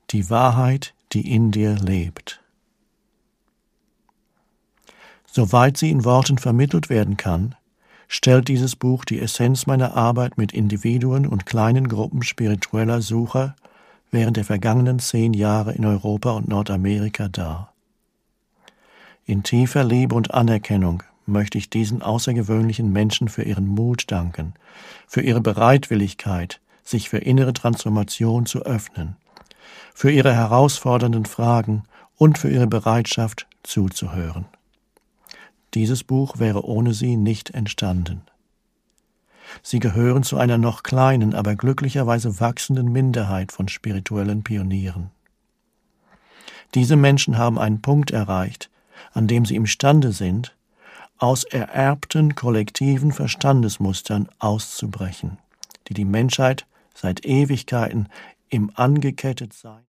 Die Wahrheit, die in dir lebt. Soweit sie in Worten vermittelt werden kann, stellt dieses Buch die Essenz meiner Arbeit mit Individuen und kleinen Gruppen spiritueller Sucher während der vergangenen 10 Jahre in Europa und Nordamerika dar. In tiefer Liebe und Anerkennung möchte ich diesen außergewöhnlichen Menschen für ihren Mut danken, für ihre Bereitwilligkeit, sich für innere Transformation zu öffnen, für ihre herausfordernden Fragen und für ihre Bereitschaft zuzuhören. Dieses Buch wäre ohne sie nicht entstanden. Sie gehören zu einer noch kleinen, aber glücklicherweise wachsenden Minderheit von spirituellen Pionieren. Diese Menschen haben einen Punkt erreicht, an dem sie imstande sind, aus ererbten kollektiven Verstandesmustern auszubrechen, die die Menschheit seit Ewigkeiten im Angekettetsein